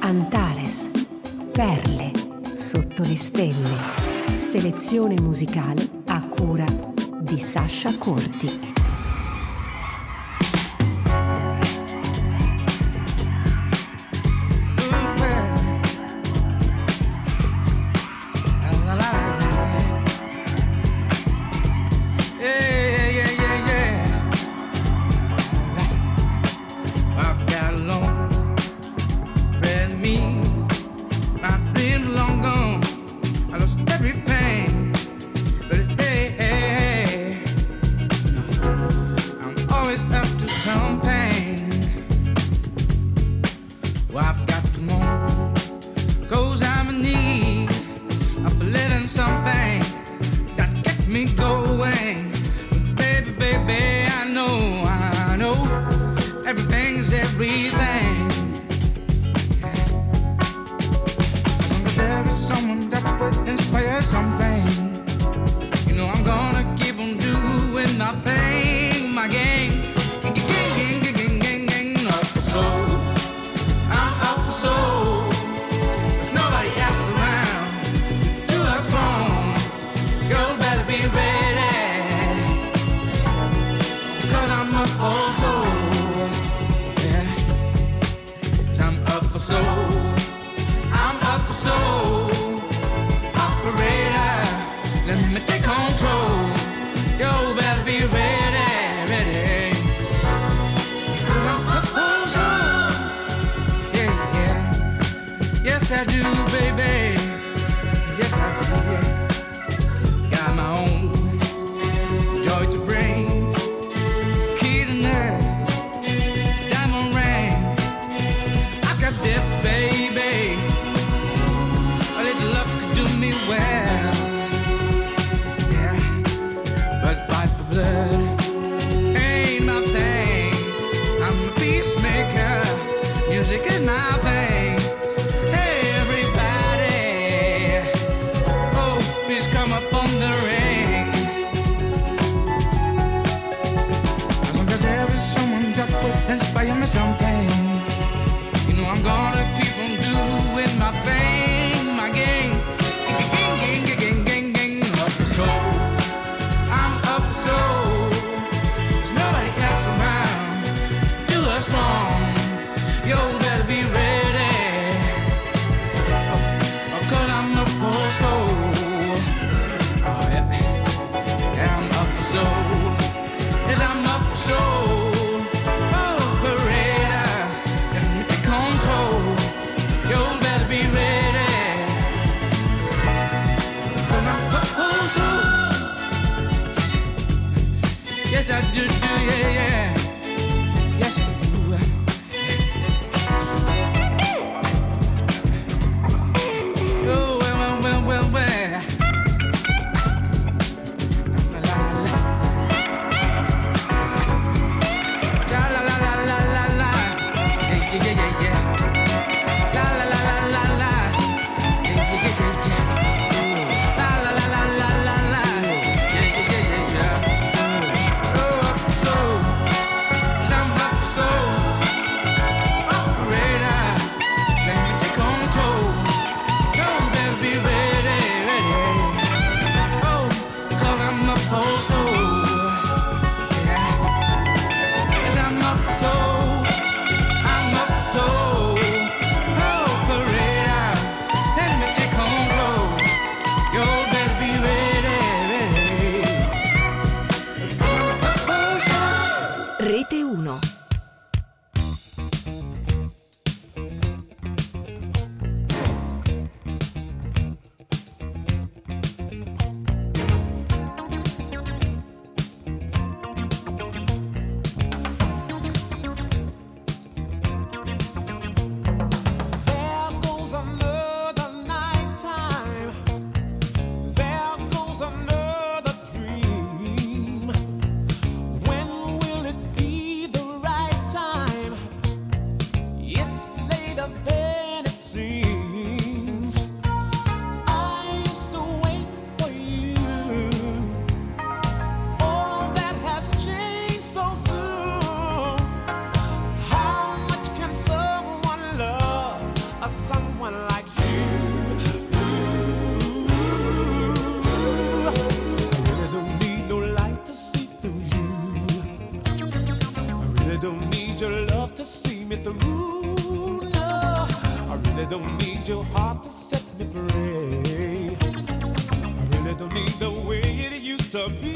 Antares, perle sotto le stelle. Selezione musicale a cura di Sasha Corti. Yo, better be ready. really don't need your heart to set me free. I really don't need the way it used to be.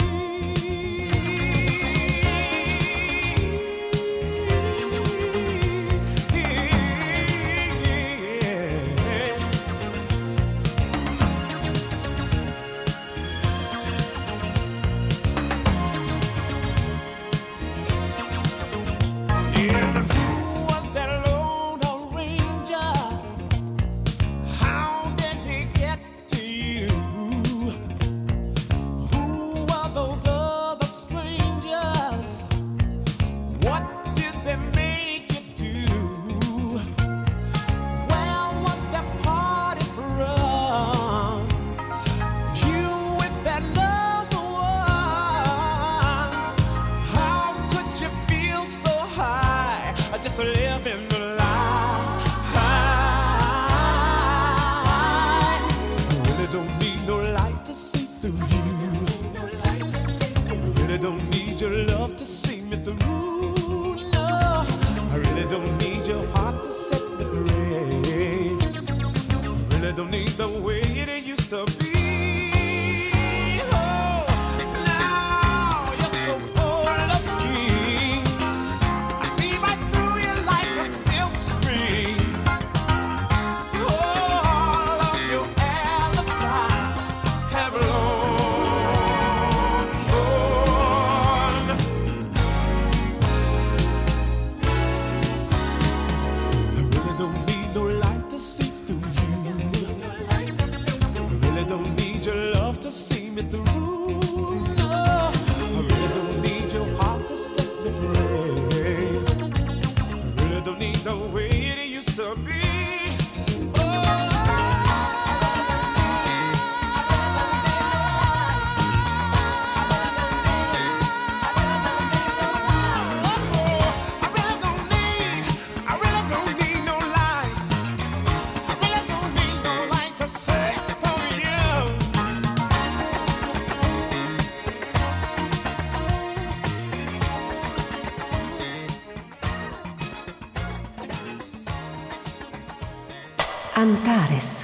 Antares.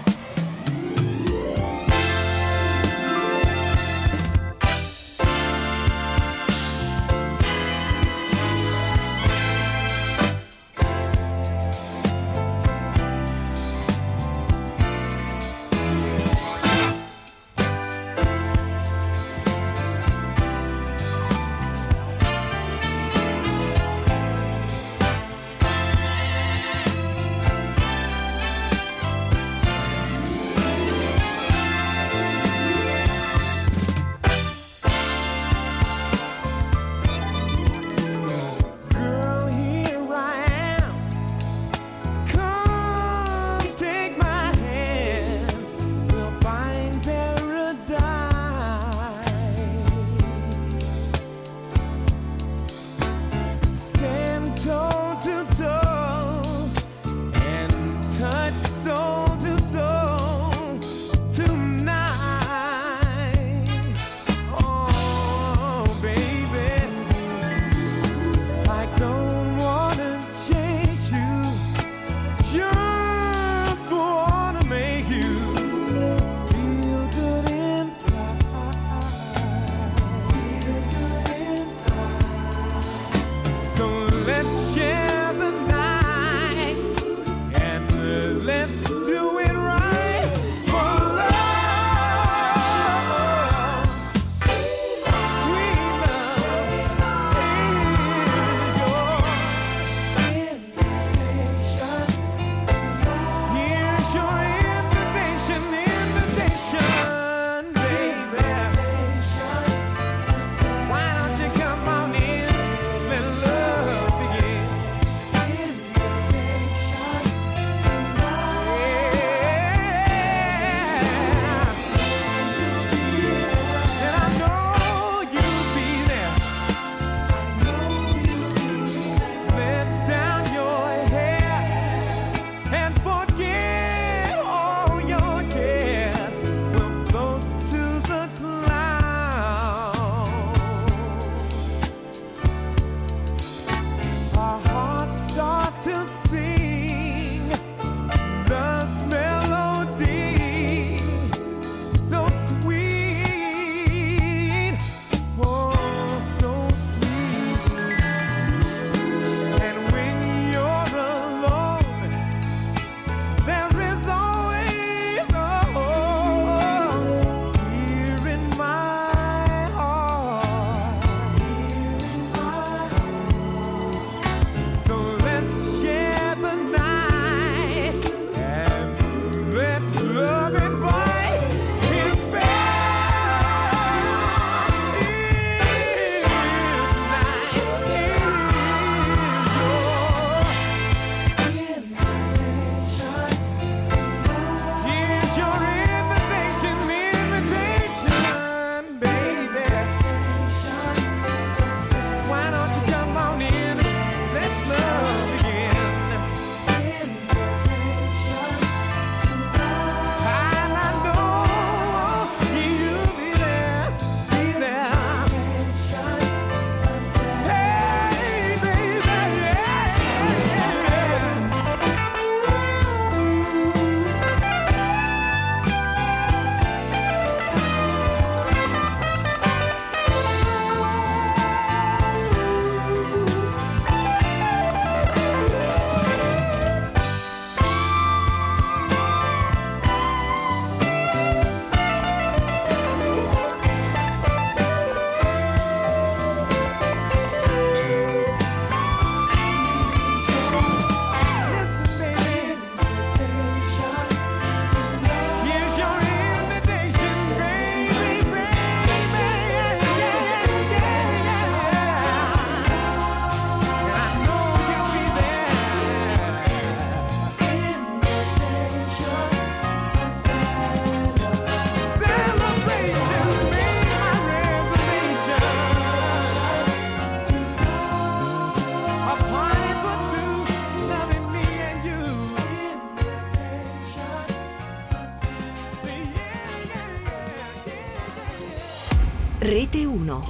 Rete 1.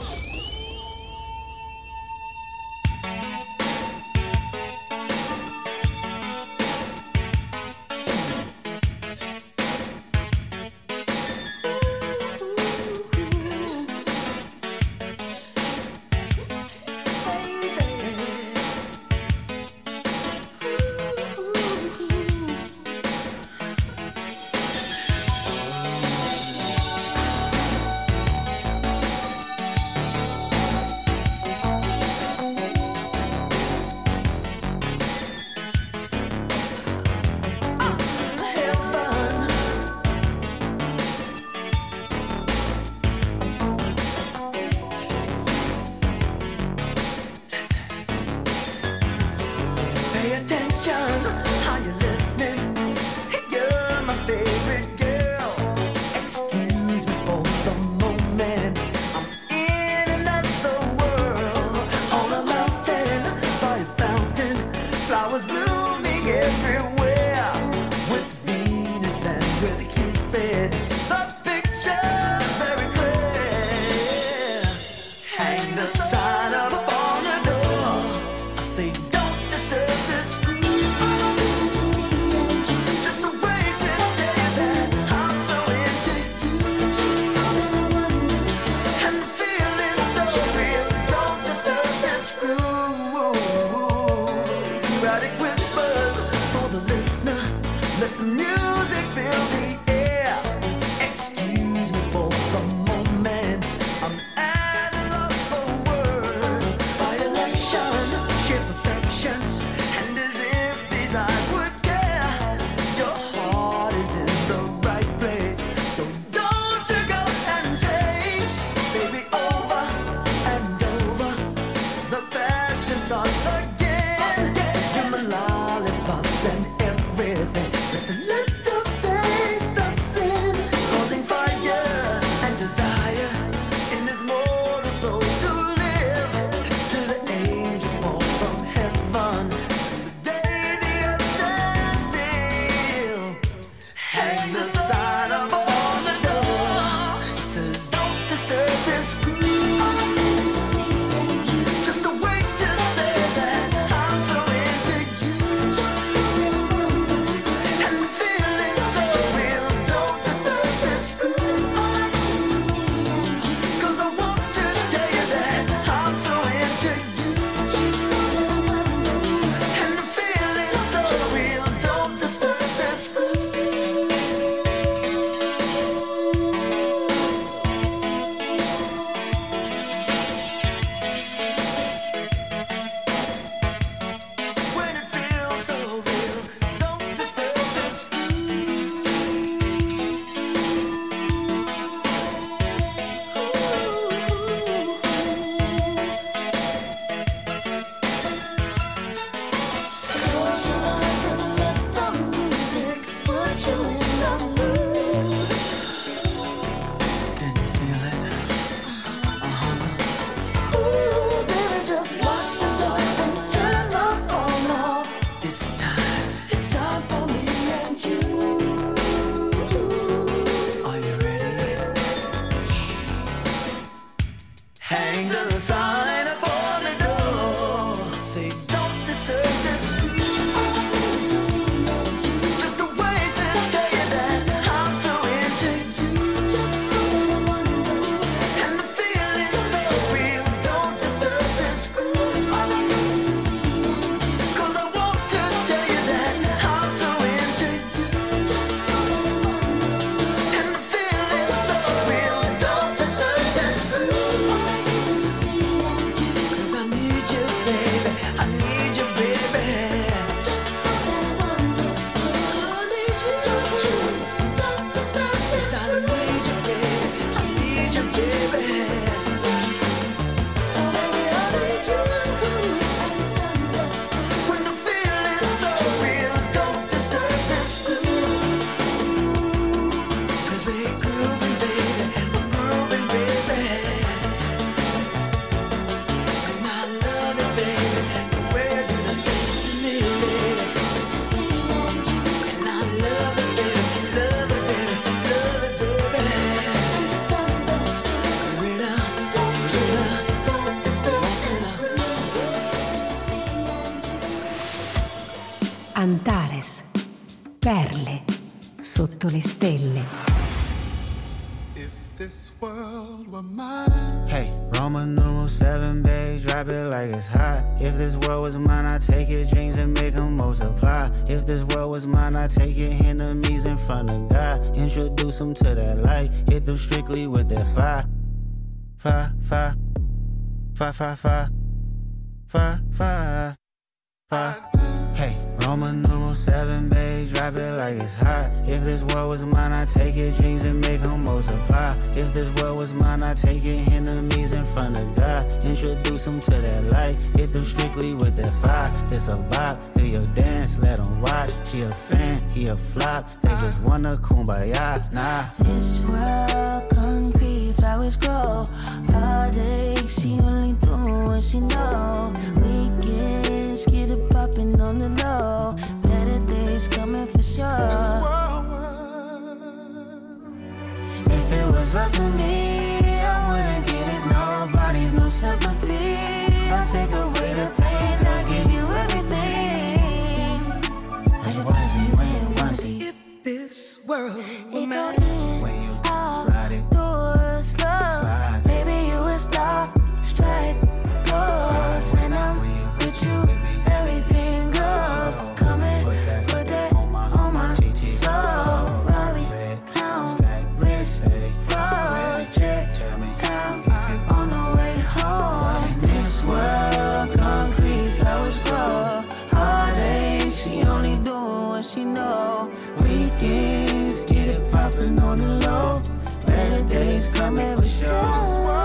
Starts again. Give me lollipops and everything. Let the Perle sotto le stelle. This world were mine. Hey, Roman numeral 7, babe, drop it like it's hot. If this world was mine, I'd take your dreams and make them multiply. If this world was mine, I'd take your enemies in front of God. Introduce them to that light, hit them strictly with that fire. Fire, fire, fire, fire, fire, fire, fire, fire. Hey, Roman numeral 7, babe, drop it like it's hot. If this world was mine, I'd take your dreams and make them multiply. If this world was mine, I'd take your enemies in front of God. Introduce them to that light, hit them strictly with that fire. It's a vibe, do your dance, let them watch. She a fan, he a flop, they just wanna kumbaya, nah. This world, concrete, flowers grow. Heartache, she only do what she know. Weekends, get it poppin' on the low. Better days coming for sure. This world, if it was up to me, I wouldn't give it nobody's no sympathy. I'll take away the pain, I'll give you everything. I just wanna see when, wanna see if this world were it go mine. in, When you out, ride it, door, slow. slide. Maybe you would stop, strike, close, and I'm with you. Everything goes. Come and put that on my soul. Robbie, pound, wrist, froze, check down on the way home. This world, concrete, flowers grow. Heartache, she only doing what she know. Weekends, get it poppin' on the low. Better days coming for sure.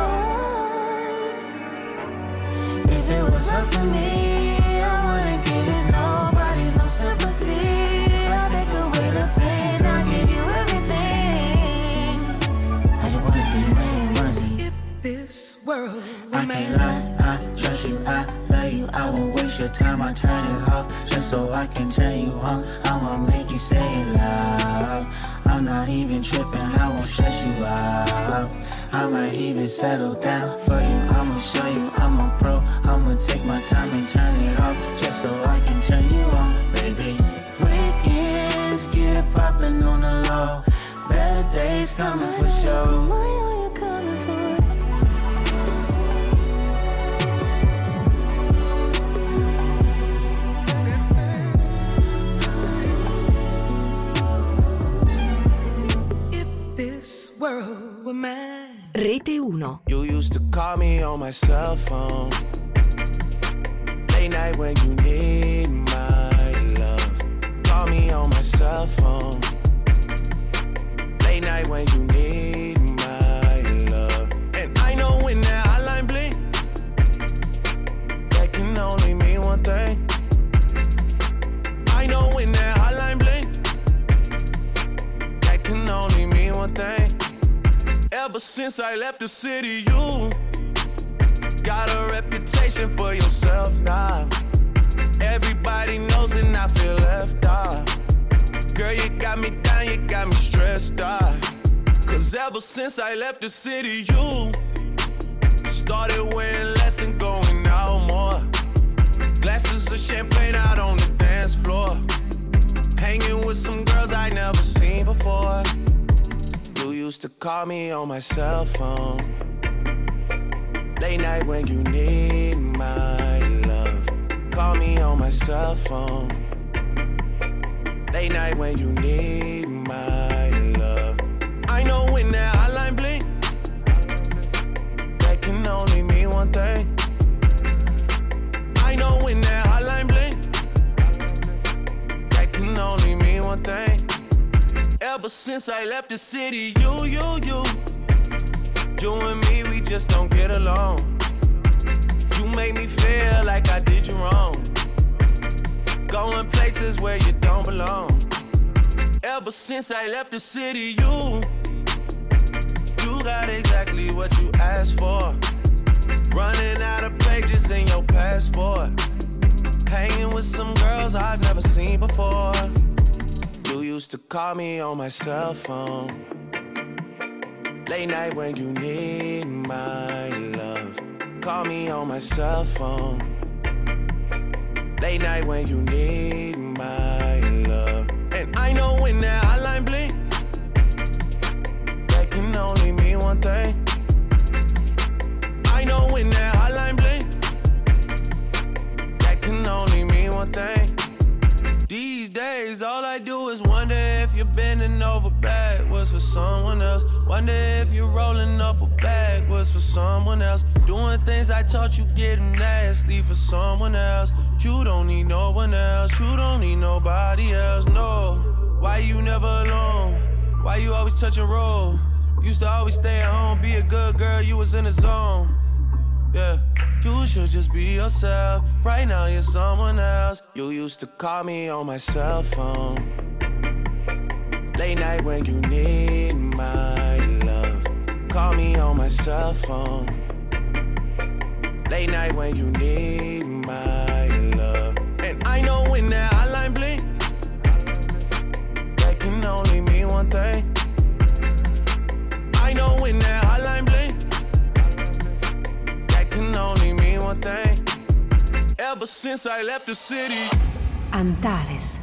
If it was up to me, I wouldn't give it nobody's no sympathy. I'll take away the pain, I'll give you everything. I just wanna see when, wanna see If this world were I can't lie, I trust you, I love you. I won't waste your time, I turn it off just so I can turn you on. I'ma make you say it loud. I'm not even tripping, I won't stress you out. I might even settle down for you. I'ma show you I'm a pro. I'ma take my time and turn it off just so I can turn you on, baby. Weekends, get it poppin' on the low. Better days coming for sure. I know you're coming for it. if this world were mine. Rete 1. You used to call me on my cell phone. Late night when you need my love. Call me on my cell phone. Late night when you need my love. And I know when that hotline blink, that can only mean one thing. I know when that hotline blink, that can only mean one thing. Ever since I left the city, you got a reputation for yourself now. Everybody knows and I feel left out. Girl, you got me down, you got me stressed out. Cause ever since I left the city, you started wearing less and going out more. Glasses of champagne out on the dance floor. Hanging with some girls I never seen before. You used to call me on my cell phone. Late night when you need my love. Call me on my cell phone. Late night when you need my love. I know when that hotline blink, that can only mean one thing. I know when that hotline blink, that can only mean one thing. Ever since I left the city, you and me, we just don't get along. You make me feel like I did you wrong. Going places where you don't belong. Ever since I left the city, you got exactly what you asked for. Running out of pages in your passport. Hanging with some girls I've never seen before. You used to call me on my cell phone. Late night when you need my love. Call me on my cell phone. Late night when you need my love. And I know I do is wonder if you're bending over backwards for someone else. Wonder if you're rolling up a backwards for someone else. Doing things I taught you getting nasty for someone else. You don't need no one else. You don't need nobody else, no. Why you never alone? Why you always touch and roll? Used to always stay at home, be a good girl, you was in the zone. Yeah, you should just be yourself. Right now you're someone else. You used to call me on my cell phone. Late night when you need my love. Call me on my cell phone. Late night when you need my love. And I know when that hotline blink, that can only mean one thing. I know when that hotline blink, that can only mean one thing. Ever since I left the city. Antares.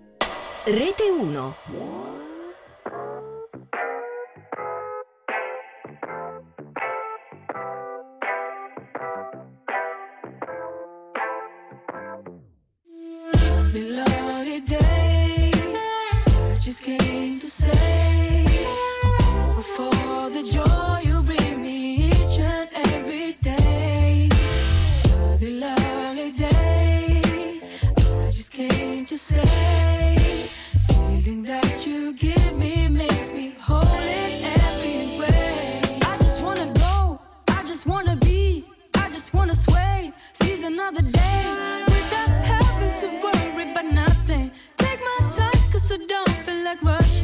Rete 1. Lovely, lovely day. I just came to say I'm thankful for the joy you bring me each and every day. Lovely, lovely day. I just came to say feeling that you give me makes me whole in every way. I just wanna go, I just wanna be, I just wanna sway, seize another day without having to worry about nothing. Take my time, cause I don't feel like rushing.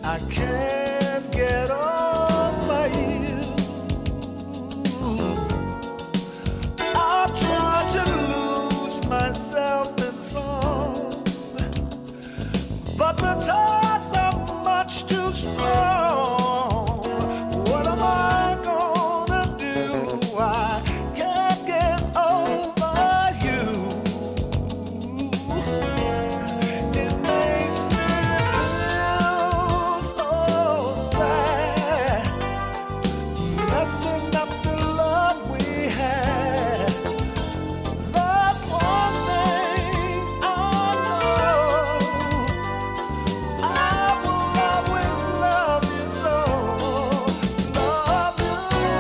I can't get over you. I've tried to lose myself in song, but the tides are much too strong. What am I gonna do? I can't get over you. It makes me feel so bad, messing up the love we had. That's one thing I know, I will always love you so, love you.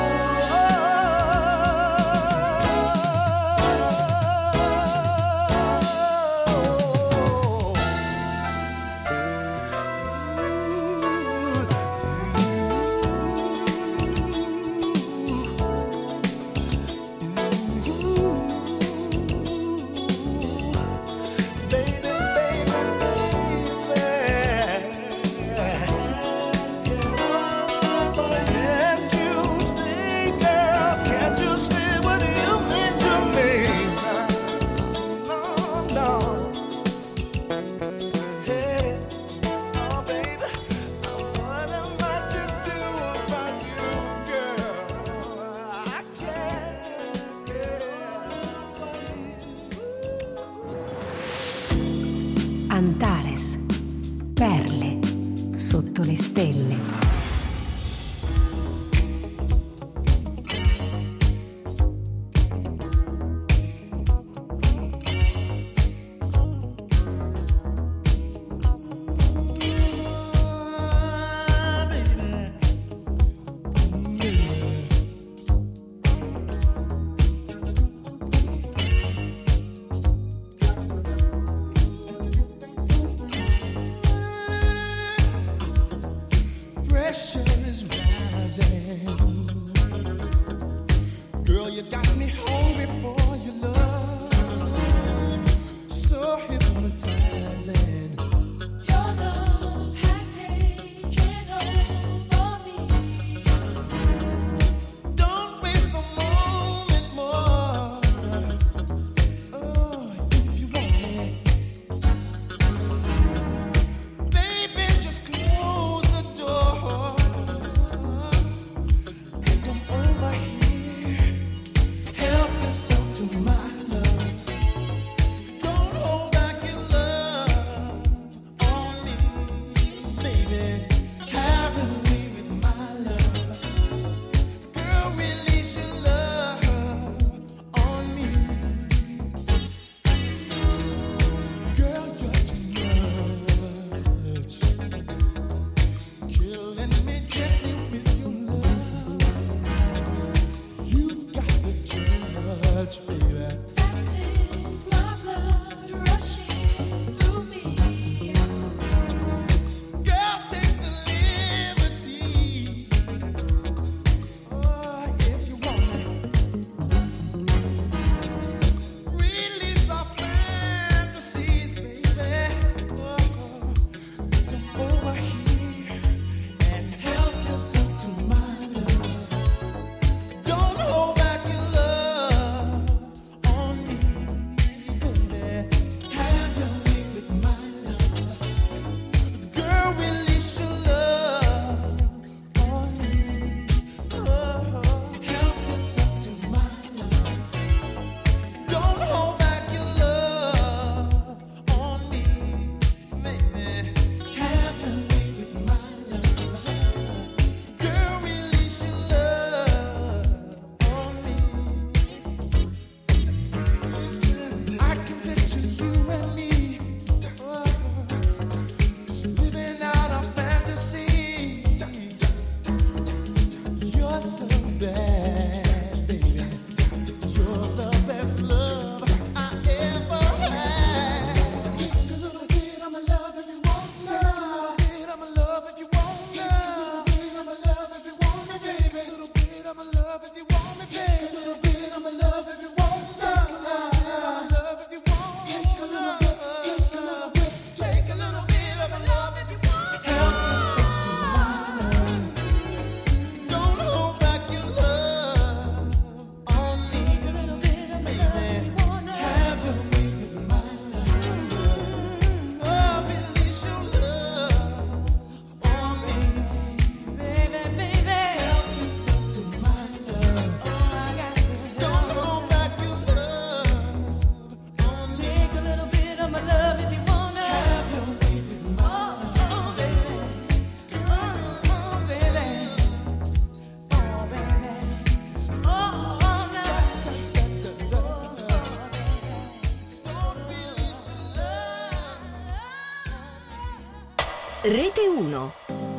Baby, baby, can't you see, girl? Can't you see what you mean to me? No, no. Hey, oh baby, what am I to do about you, girl? I can't get over you. Antares. Perle sotto le stelle. Pressure is rising. Girl, you got me hungry for your love. So hypnotizing. Your love has taken over me. Don't waste a moment more. Oh, if you want me. Baby, just close the door. Rete 1.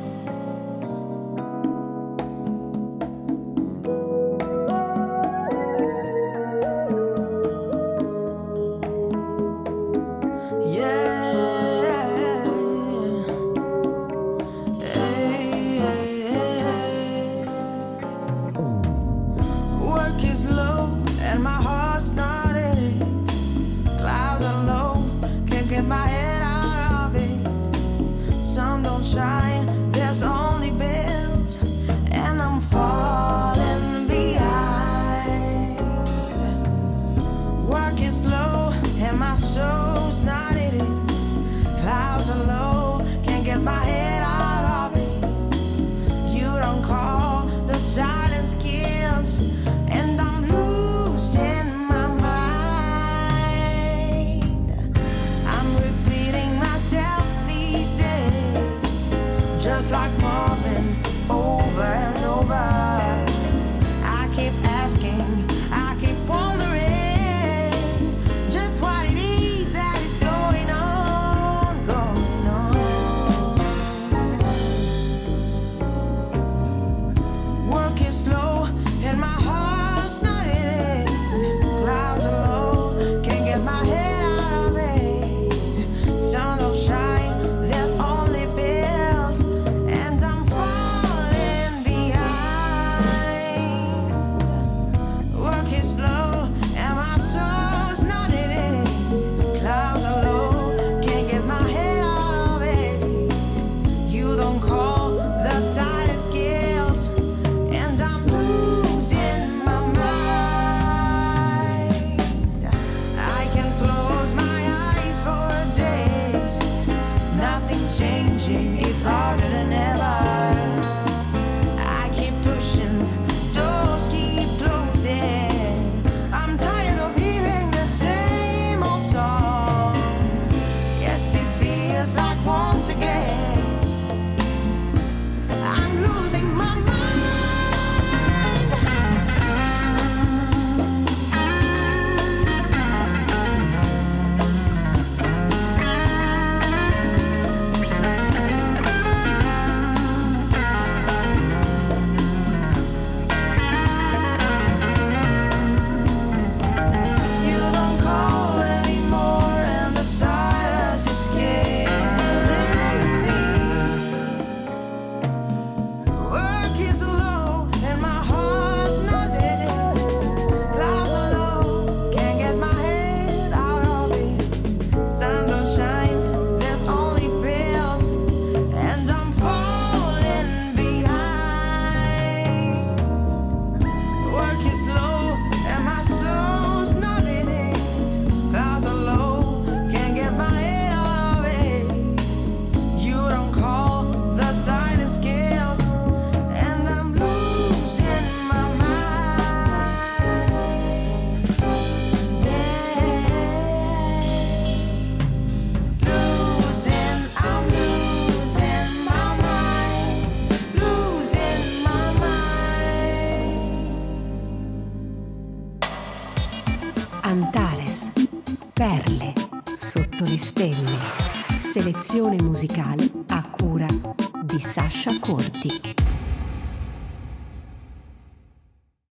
Antares, perle sotto le stelle. Selezione musicale a cura di Sasha Corti.